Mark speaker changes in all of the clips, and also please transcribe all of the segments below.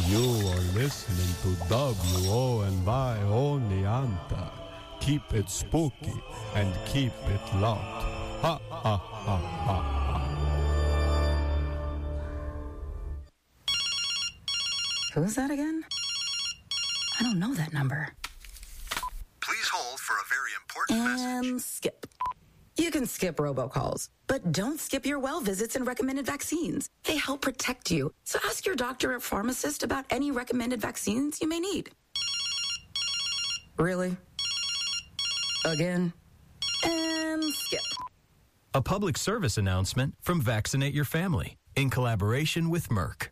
Speaker 1: You are listening to WONY Oneonta. Keep it spooky and keep it locked. Ha ha ha ha ha.
Speaker 2: Who's that again? I don't know that number.
Speaker 3: Please hold for a very important message.
Speaker 2: And skip. You can skip robocalls, but don't skip your well visits and recommended vaccines. They help protect you. So ask your doctor or pharmacist about any recommended vaccines you may need. Really? Again? And skip.
Speaker 4: A public service announcement from Vaccinate Your Family in collaboration with Merck.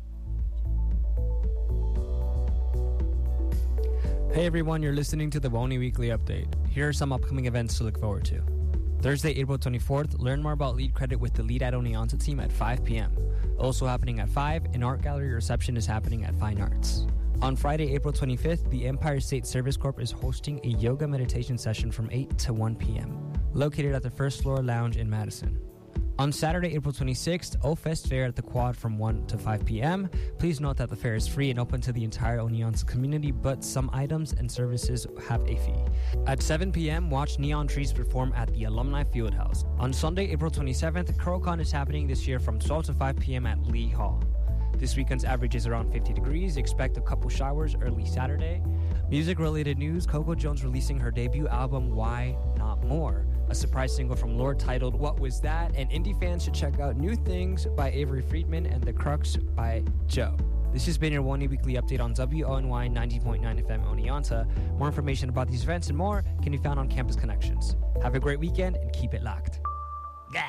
Speaker 5: Hey everyone, you're listening to the WONY Weekly Update. Here are some upcoming events to look forward to. Thursday, April 24th, learn more about Lead Credit with the Lead at Oneonta team at 5 p.m. Also happening at 5, an art gallery reception is happening at Fine Arts. On Friday, April 25th, the Empire State Service Corp is hosting a yoga meditation session from 8 to 1 p.m., located at the First Floor Lounge in Madison. On Saturday, April 26th, O-Fest Fair at the Quad from 1 to 5 p.m. Please note that the fair is free and open to the entire Oneonta community, but some items and services have a fee. At 7 p.m., watch Neon Trees perform at the Alumni Fieldhouse. On Sunday, April 27th, CrowCon is happening this year from 12 to 5 p.m. at Lee Hall. This weekend's average is around 50 degrees. Expect a couple showers early Saturday. Music-related news, Coco Jones releasing her debut album, Why Not More? A surprise single from Lorde titled What Was That? And indie fans should check out New Things by Avery Friedman and The Crux by Joe. This has been your WONY Weekly Update on WONY 90.9 FM Oneonta. More information about these events and more can be found on Campus Connections. Have a great weekend and keep it locked. Gah!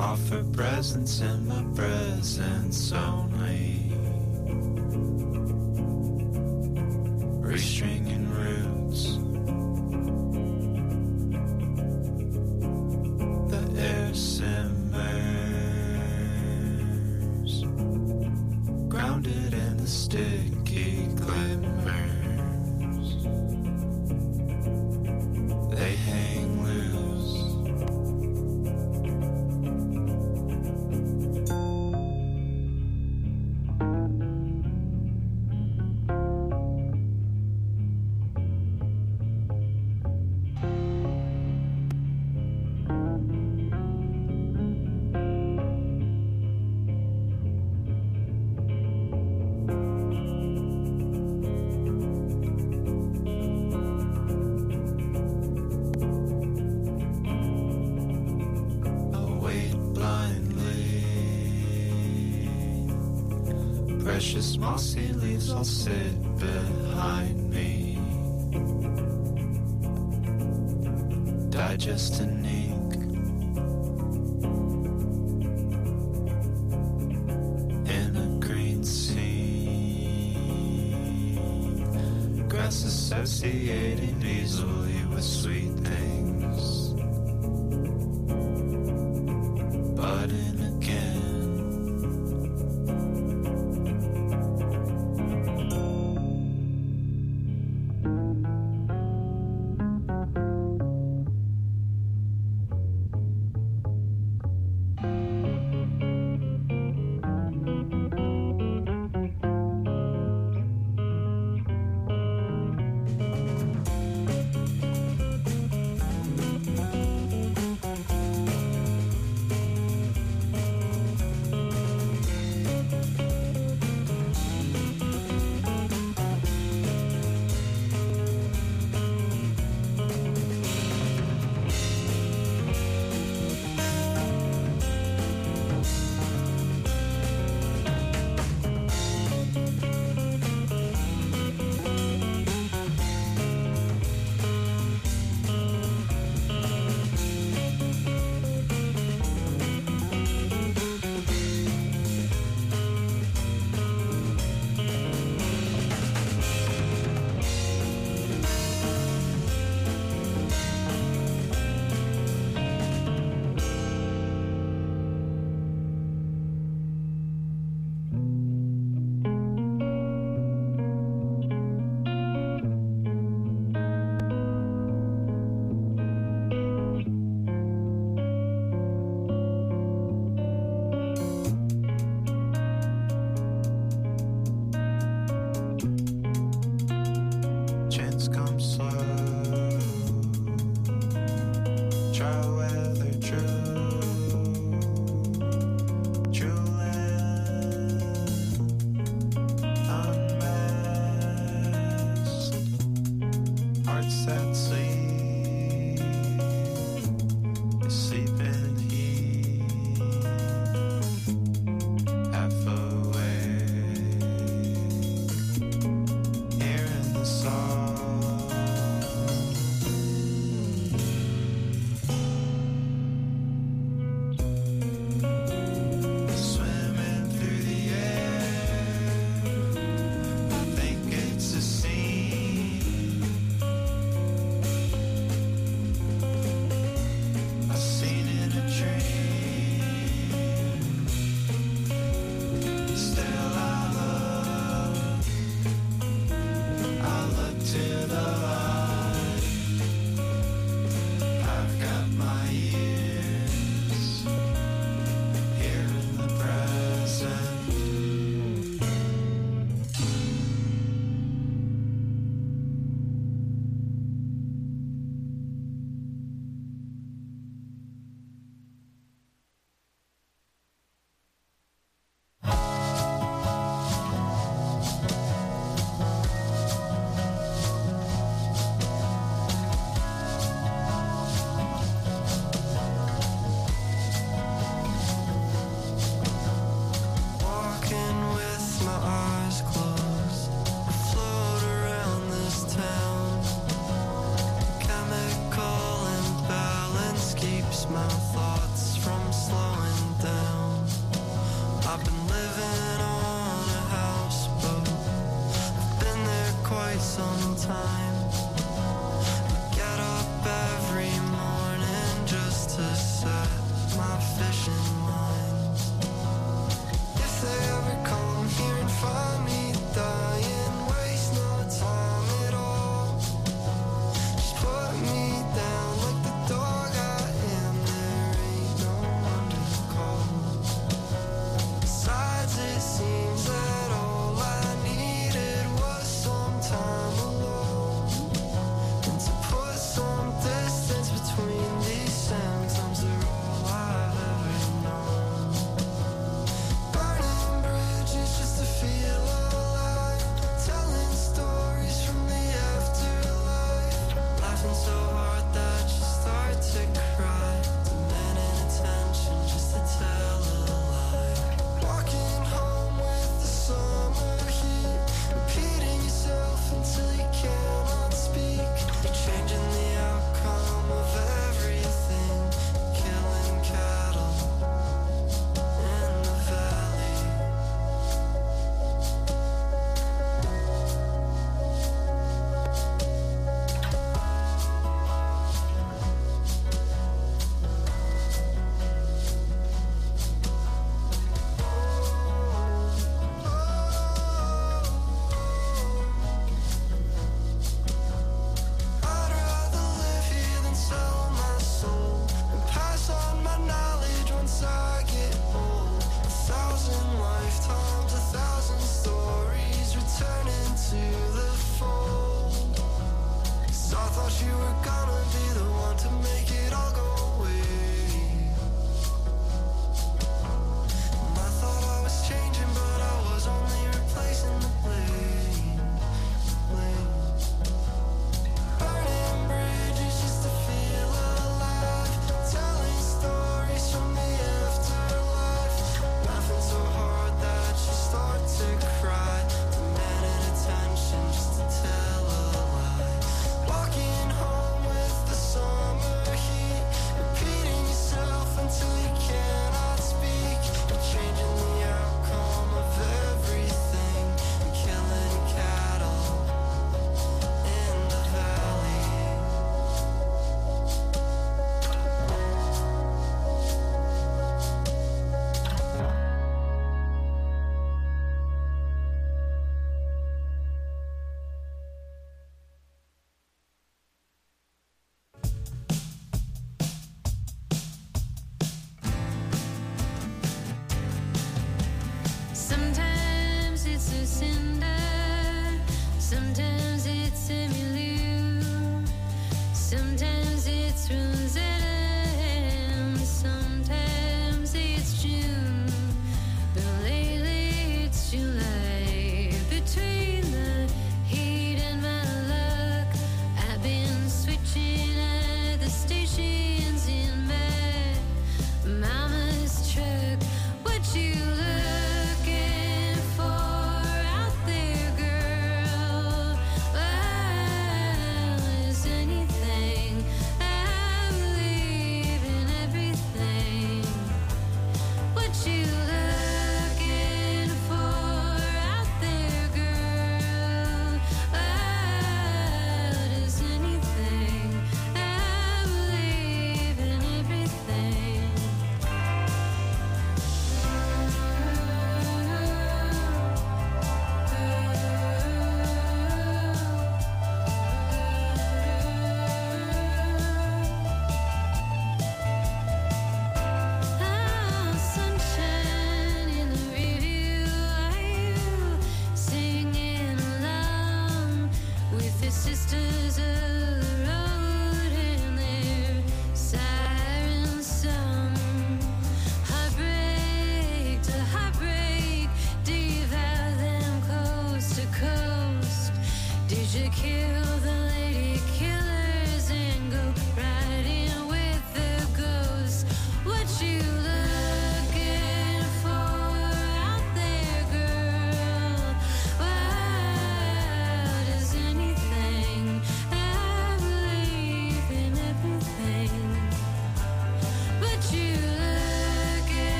Speaker 6: Offer presents in my presence only. Restringing roots. The air simmers, grounded in the sticky glimmers. They hang loose. Precious mossy leaves all sit behind me, digesting ink in a green scene. Grass associating easily with sweet things, budding again.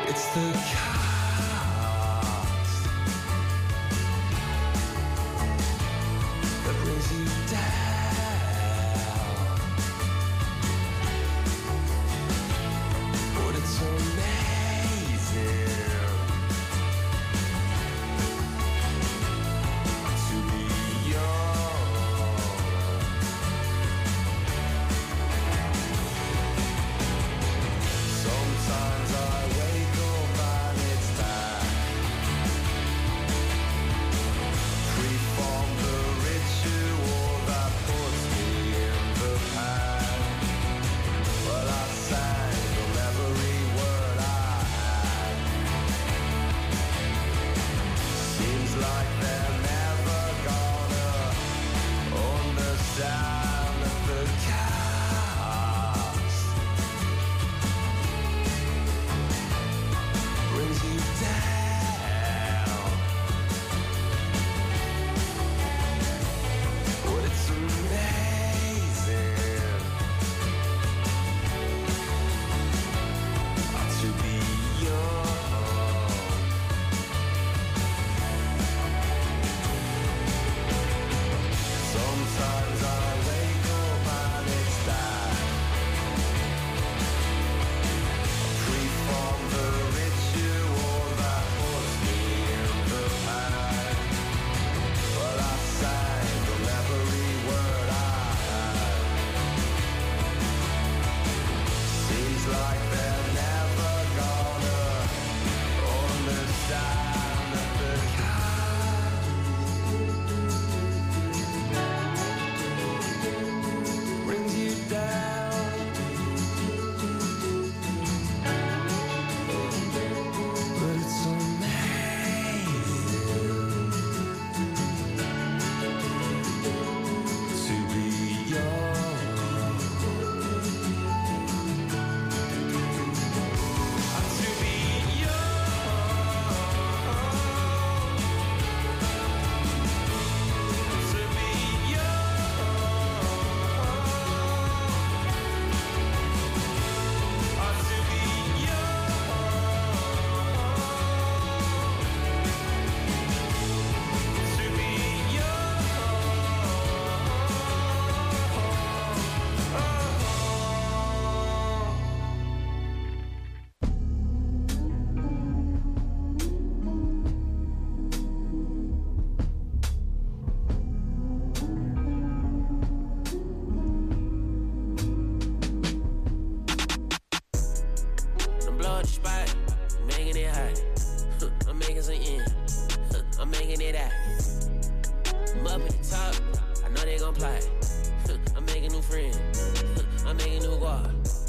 Speaker 6: It's the cost that brings you down. But it's amazing to be young. Sometimes I wake up and it's dark. Free from the ritual that puts me in the past. Well, I sang from every word I had. Seems like they're never gonna understand that the cost brings you down. But it's amazing to be young. Sometimes I wake up and it's dark. Free from the ritual that puts me in the past. Well, I sang from every word I had. Seems like they're never gonna understand that the cost brings you down. But it's amazing to be young. To be young. To be young. To be I'm blowing the spot, making it hot. I'm making some in, I'm making it out. I'm up at the top, I know they gon' plot. I'm making new friends, I'm making new guap.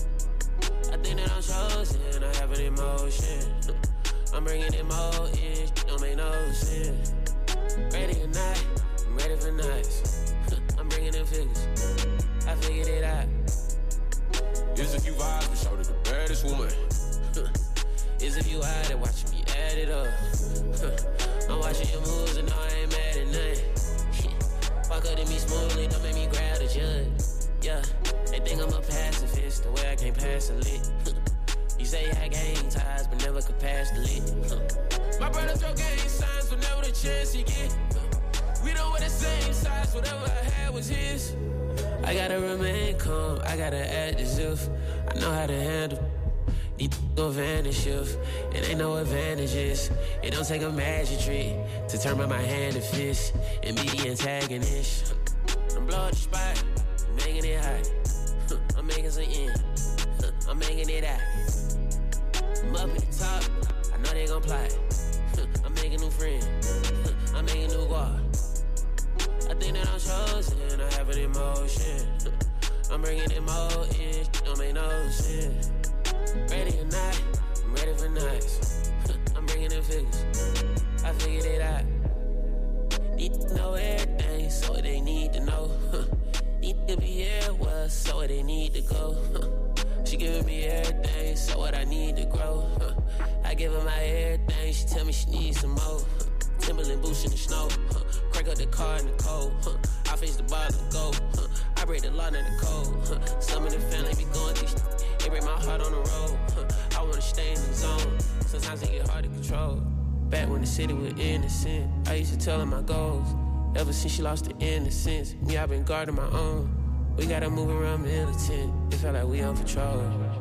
Speaker 6: I think that I'm chosen, I have an emotion. I'm bringing it more in, don't make no sense. Ready or not, I'm ready for nights. I'm bringing in figures, I figured it out. There's a few vibes, but show to the baddest woman. It's a few eyes that watching me add it up. I'm watching your moves and no, I ain't mad at nothing. Fuck up to me smoothly, don't make me grab the judge. Yeah, they think I'm a pacifist, the way I can't pass a lick. You say I gang ties, but never could pass the lick. My brother throw gang signs whenever the chance he get. We don't wear the same size, whatever I had was his. I gotta remain calm, I gotta act as if I know how to handle. These gon' vanish if it ain't no advantages. It don't take a magic trick to turn my hand to fist and be the antagonist. I'm blowing the spot, I'm making it hot. I'm making some in, I'm making it out. I'm up at the top, I know they gon' plot. I'm making new friends, I'm making new guap. I think that I'm chosen, I have an emotion. I'm bringing it more in, don't make no sense. Ready or not, I'm ready for nights. I'm bringing in figures, I figured it out. Need to know everything, so they need to know. Need to be here, well, so they need to go. She giving me everything, so what I need to grow. I give her my everything, she tell me she needs some more. Timberland boots in the snow, crank up the car in the cold. I face the bar and go. I break the law in the code. Some of the family be going through They break my heart on the road. I wanna stay in the zone. Sometimes it get hard to control. Back when the city was innocent, I used to tell her my goals. Ever since she lost the innocence, me, I've been guarding my own. We gotta move around militant. It felt like we on patrol.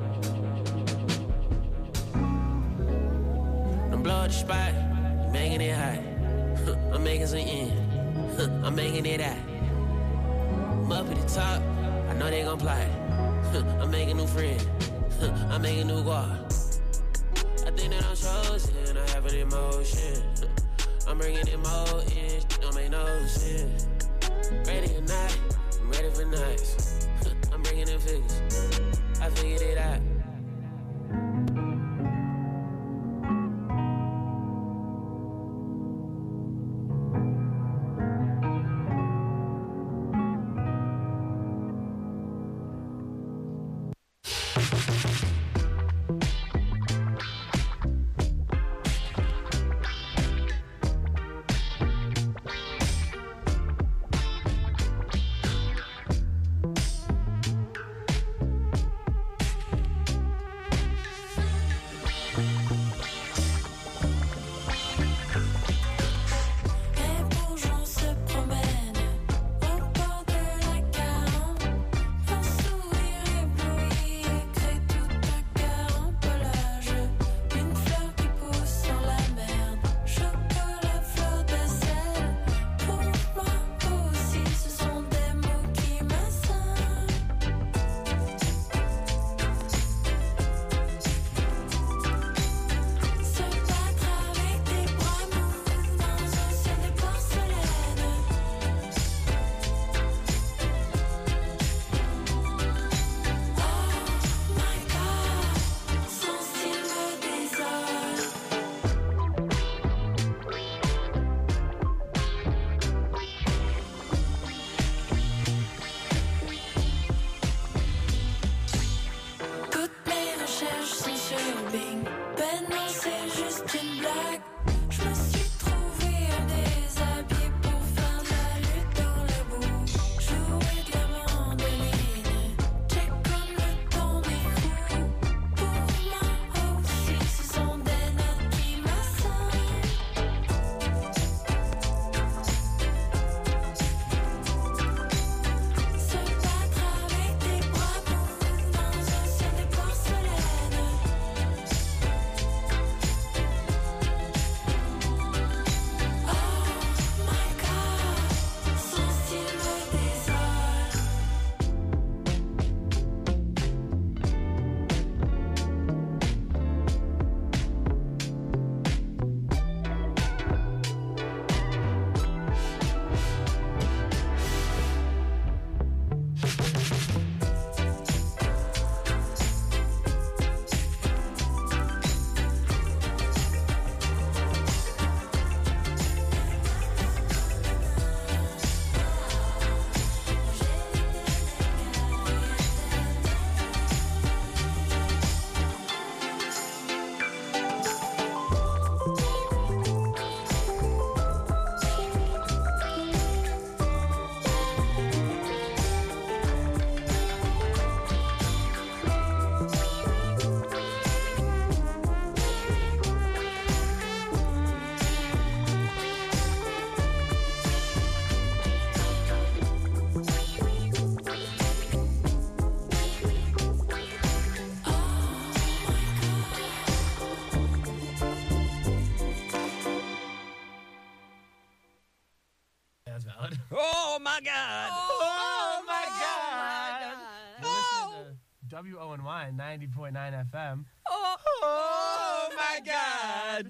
Speaker 6: Don't blow up the spot, you making it hot. I'm making some in, I'm making it out. I'm up at the top, I know they gon' plot. I'm making new friends, I'm making new guard. I think that I'm chosen, I have an emotion. I'm bringing it more in, don't make no sense. Ready or not, I'm ready for nights. I'm bringing in figures, I figured it out.
Speaker 7: Oh my God!
Speaker 8: Oh my God! You're listening to WONY 90.9 FM.
Speaker 7: Oh my God!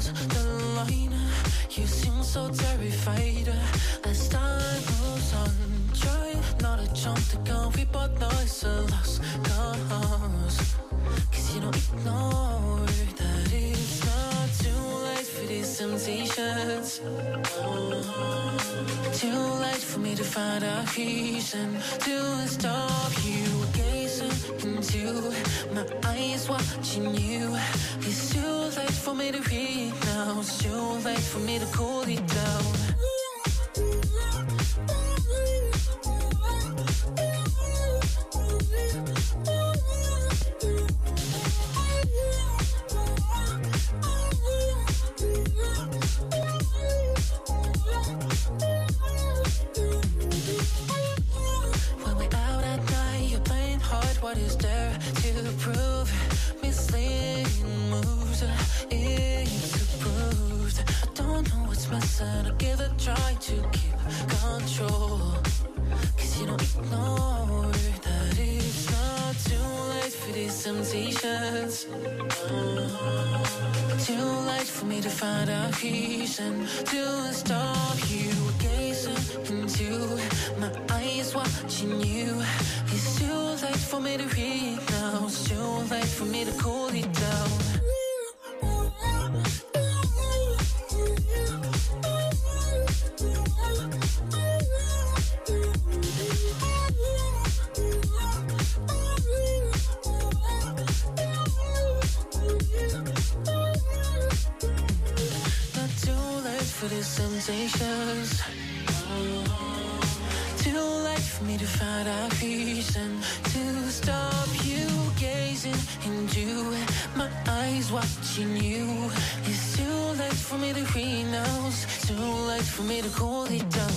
Speaker 9: cross the line. You seem so terrified. As time moves on, try not to jump the gun. We both know it's a lost cause. Cause you don't ignore that it's not too late for these temptations. Too late for me to find a reason to stop you. Gazing into my eyes, watching you. It's too late for me to read now. It's too late for me to cool it down. What is there to prove? Misleading moves, it's approved. I don't know what's missing. I'll give it a try to keep control. Cause you don't ignore that it's not too late for these temptations. Too late for me to find a reason to stop you. Gazing into my eyes, watching you. It's too late for me to read now. It's too late for me to cool it down. Not too late for these sensations. Too late for me to find a reason to stop you. Gazing into my eyes, watching you. It's too late for me to read now. It's too late for me to cool it down.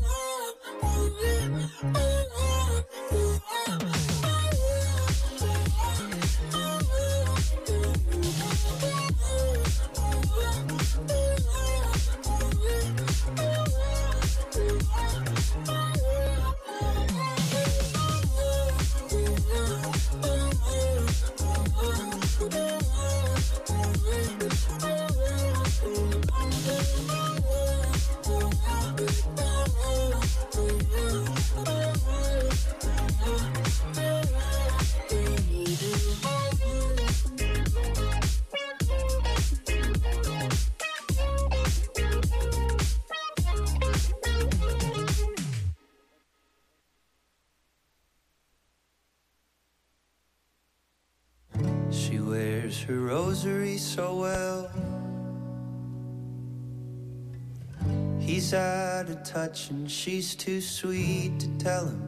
Speaker 9: She wears her rosary so well. He's out of touch and she's too sweet to tell him.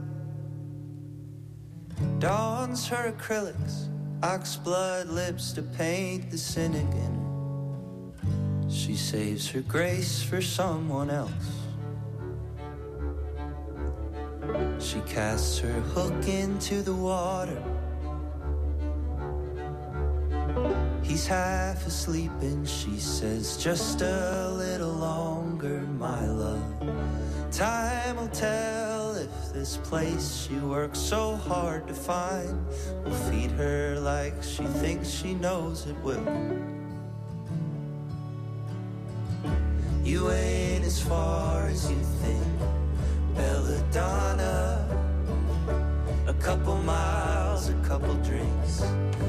Speaker 9: Dons her acrylics, oxblood lips to paint the cynic in her. She saves her grace for someone else. She casts her hook into the water. He's half asleep and she says, just a little longer, my love. Time will tell if this place she works so hard to find will feed her like she thinks she knows it will. You ain't as far as you think, Belladonna. A couple miles, a couple drinks.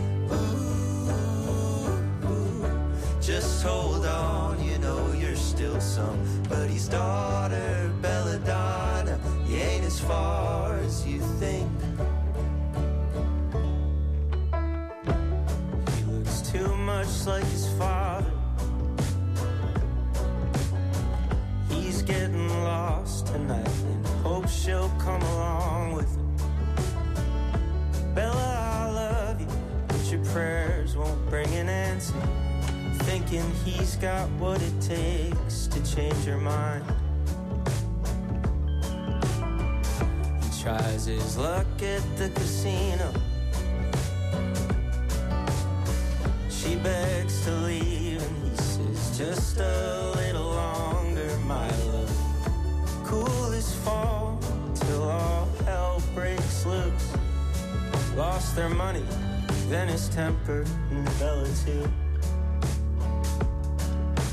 Speaker 9: Just hold on, you know you're still somebody's daughter, Belladonna. You ain't as far as you think. He looks too much like his father. He's getting lost tonight and hopes she'll come along with him. Bella, I love you, but your prayers won't bring an answer. Thinking he's got what it takes to change her mind. He tries his luck at the casino. She begs to leave and he says, just a little longer, my love. Cool as fall till all hell breaks loose. Lost their money, then his temper, and Bella too.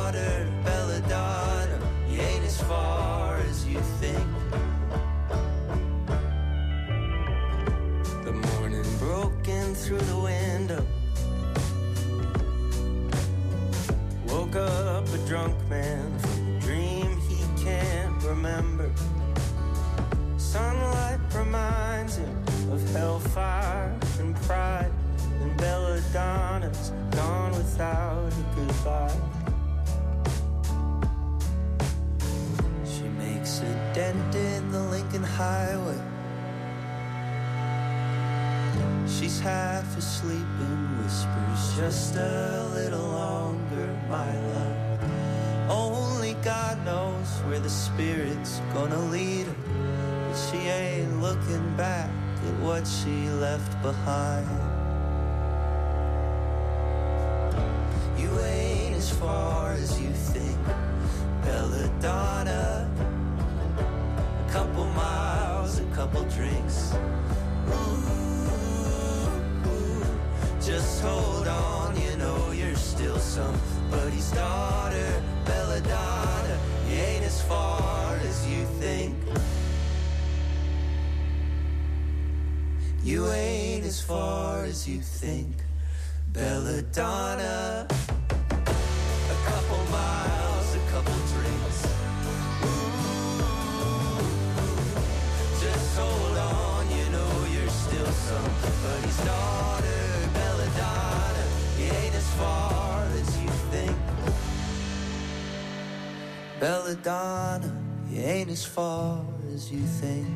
Speaker 10: daughter, Belladonna. You ain't as far as you think. The morning broke in through the window. Woke up a drunk man from a dream he can't remember. Sunlight reminds him of hellfire and pride, and Belladonna's gone without a goodbye. She makes a dent in the Lincoln Highway. She's half asleep and whispers, just a little longer, my love. Only God knows where the spirit's gonna lead her, but she ain't looking back at what she left behind. You ain't as far as you think, Belladonna. A couple miles, a couple drinks. Just hold on, you know you're still somebody's daughter, Belladonna. You ain't as far as you think. You ain't as far as you think, Belladonna. A couple miles, a couple drinks. Just hold on, you know you're still somebody's daughter. You ain't as far as you think, Belladonna. You ain't as far as you think.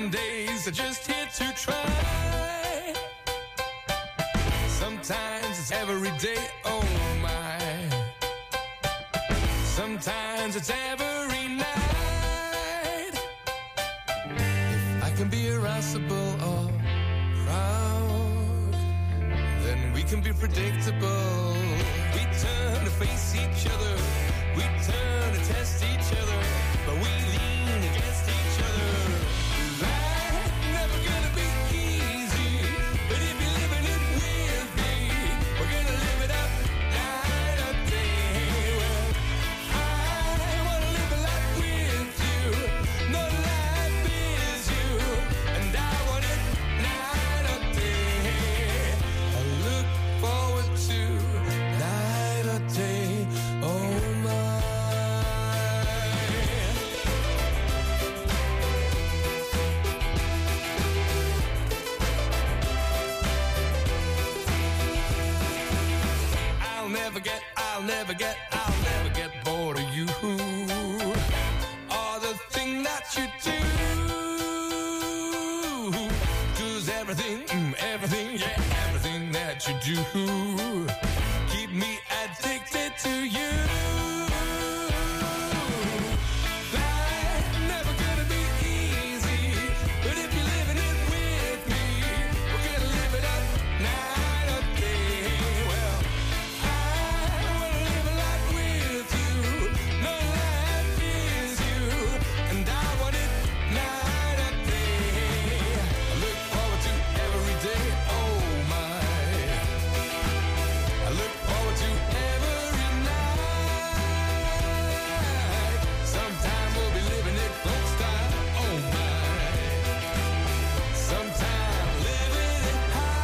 Speaker 11: Some days are just here to try. Sometimes it's every day, oh my. Sometimes it's every night. If I can be irascible or proud, then we can be predictable. We turn to face each other, we turn to test each other, but we lean against each other. Life's never gonna be easy, but if you're living it with me, we're gonna live it up night or day. Well, I wanna live a life with you, no life is you, and I want it night or day. I look forward to night or day, oh my. I'll never get bored of you or the thing that you do. 'Cause everything that you do keep me addicted to you. Life's never gonna be easy, but if you're living it with me, we're gonna live it up night or day. Well, I wanna live a life with you, no life is you, and I want it night or day. I look forward to every day, oh my. I look forward to every night. Sometime we'll be living it folk style, oh my. Sometime living it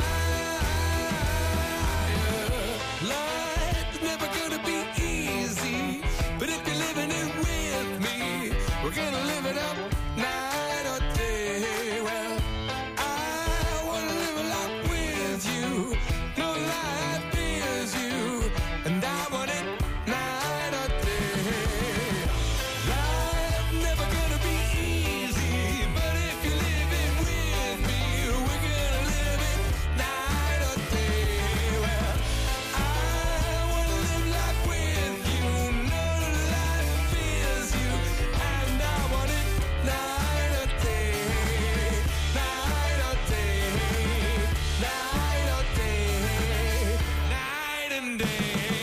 Speaker 11: higher. Life's never gonna be easy, but if you're living it with me, we're gonna live it up night or day. Well, I wanna live a life with you, no life is you, and I want it night or day. Life's never gonna be easy, but if you live it with me, we're gonna live it night or day. Well, I wanna live life with you, no life is you, and I want it night or day, night or day, night or day, night and day.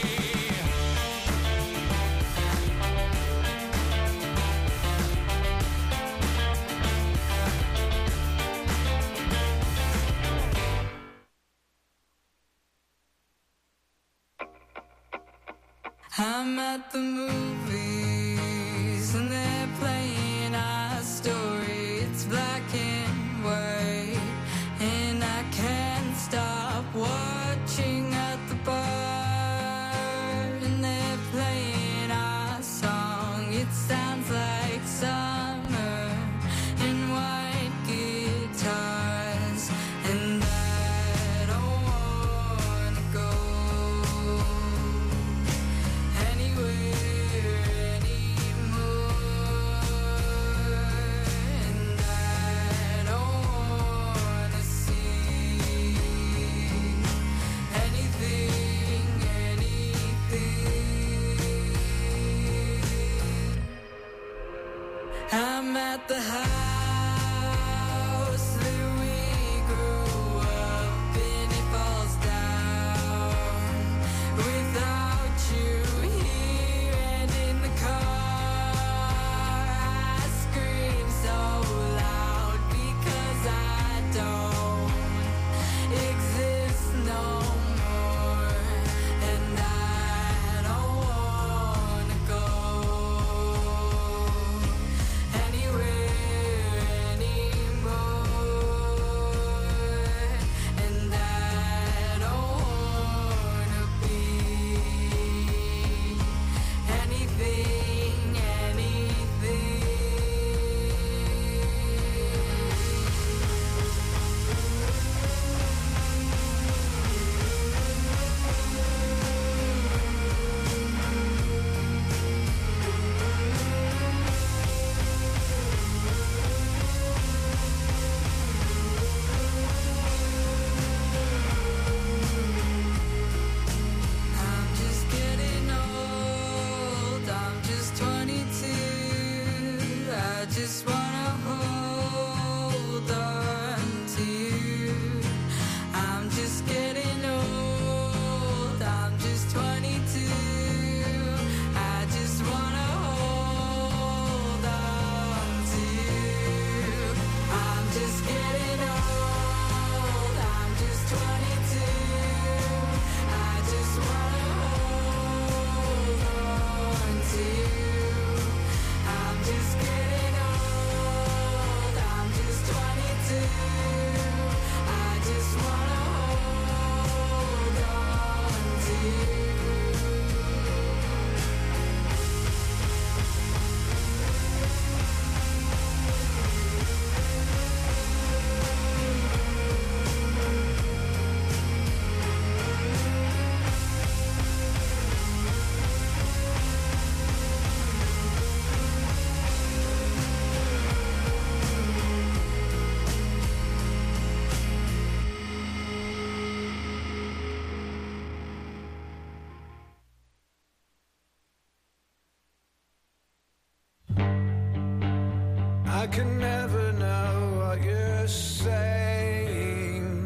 Speaker 9: I'm at the movies and they're playing our story. It's black and white, and I can't stop watching at the bar. And they're playing our song. It sounds like summer and white guitars, and I don't wanna go anywhere anymore.
Speaker 12: can never know what you're saying.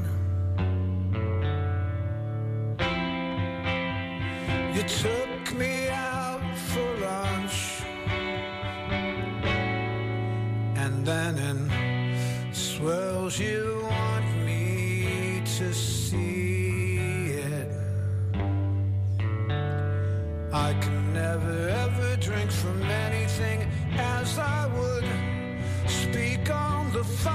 Speaker 12: You took me out for lunch, and then in swirls you want me to see it. I can never ever drink from anything as I would speak on the phone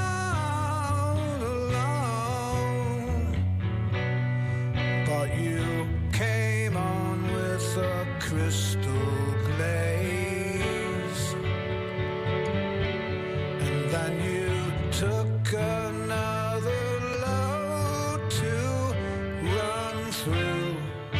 Speaker 12: alone. But you came on with a crystal glaze, and then you took another load to run through.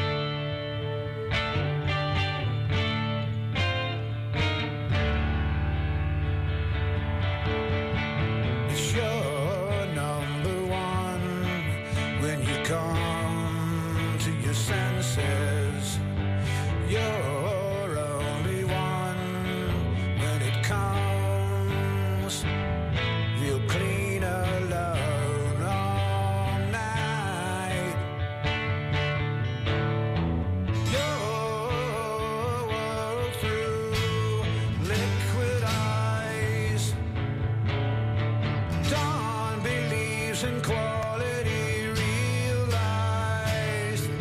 Speaker 12: It's your number one when you come to your senses. You're only one when it comes real clean alone all night. Your world through liquid eyes. Dawn believes in quality realized.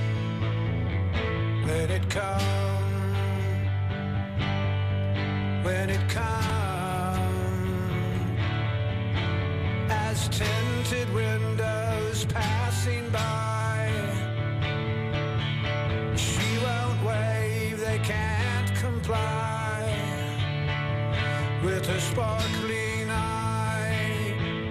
Speaker 12: Let it come when it comes, as tinted windows passing by. She won't wave, they can't comply with her sparkling eye.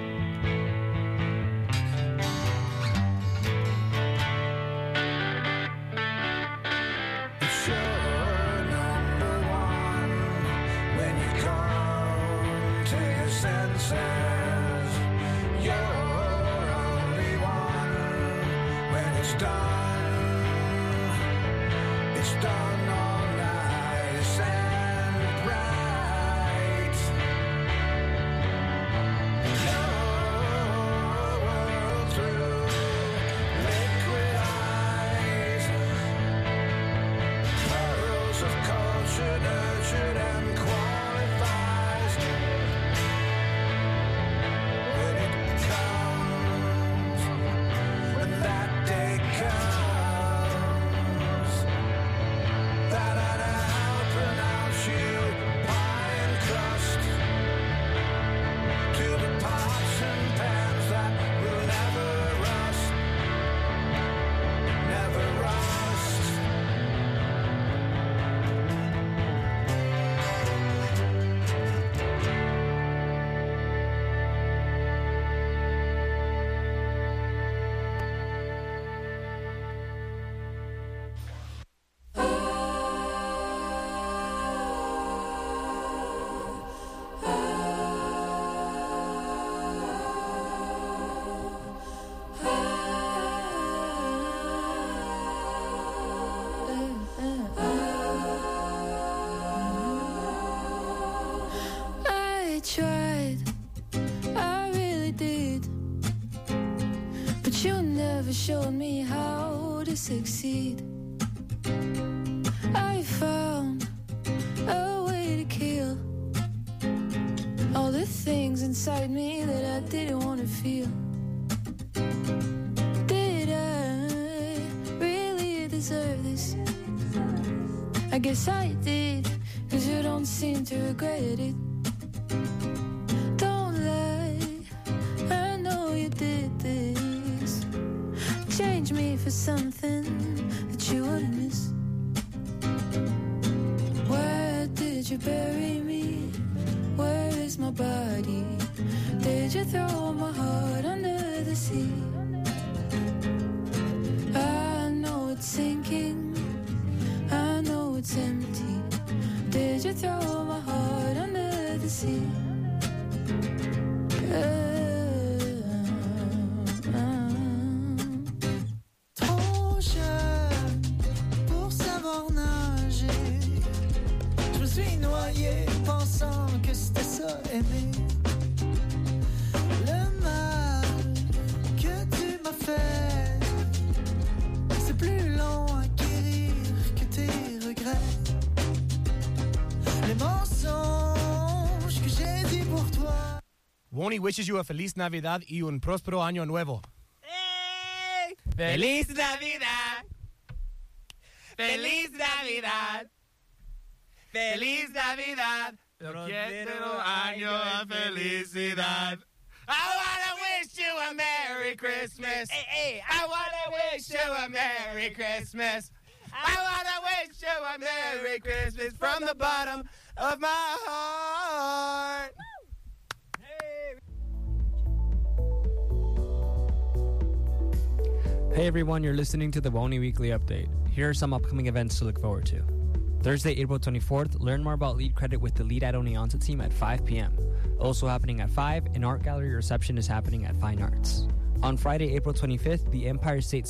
Speaker 12: It's your number one when you come to your senses. You're only one when it's done. It's done all nice and bright. Your world through liquid eyes. Pearls of culture nurtured and qualifies. When it comes, when that day comes, that I'd pronounce you pie and crust to the pots and pans that will never rust, never rust.
Speaker 13: I tried, I really did, but you never showed me how to succeed. I found a way to kill all the things inside me that I didn't want to feel. Did I really deserve this? I guess I did, 'cause you don't seem to regret it. Don't lie, I know you did this. Change me for something that you wouldn't miss. Where did you bury me? Where is my body? Did you throw my heart under the sea? I know it's sinking, I know it's empty. Did you throw my heart under the sea?
Speaker 14: Trop jeune pour savoir nager, je me suis noyé pensant que c'était ça aimer.
Speaker 8: Woney wishes you a Feliz Navidad y un próspero año nuevo.
Speaker 7: Feliz Navidad. Feliz Navidad. Feliz Navidad. Próspero año de felicidad. I wanna wish you a Merry Christmas. Hey, I wanna wish you a Merry Christmas. I wanna wish you a Merry Christmas from the bottom of my heart.
Speaker 5: Hey everyone, you're listening to the Woney Weekly Update. Here are some upcoming events to look forward to. Thursday, April 24th, learn more about Lead Credit with the Lead At-Only Onset team at 5 p.m. Also happening at 5, an art gallery reception is happening at Fine Arts. On Friday, April 25th, the Empire State